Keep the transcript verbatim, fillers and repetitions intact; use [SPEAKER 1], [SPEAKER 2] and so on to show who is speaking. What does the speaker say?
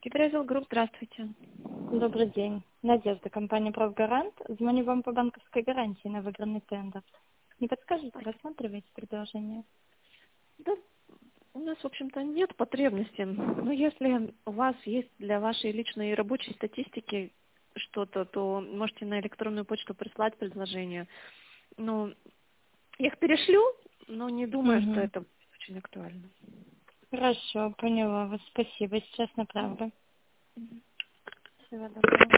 [SPEAKER 1] Гидроизол Групп, здравствуйте.
[SPEAKER 2] Добрый день. Надежда, компания «Правгарант». Звоню вам по банковской гарантии на выигранный тендер. Не подскажете, рассматриваете предложение?
[SPEAKER 1] Да, у нас, в общем-то, нет потребности. Но если у вас есть для вашей личной и рабочей статистики что-то, то можете на электронную почту прислать предложение. Ну, я их перешлю, но не думаю, что
[SPEAKER 2] Угу.
[SPEAKER 1] это будет очень актуально.
[SPEAKER 2] Хорошо, поняла вас. Спасибо. Сейчас направлю. Всего доброго.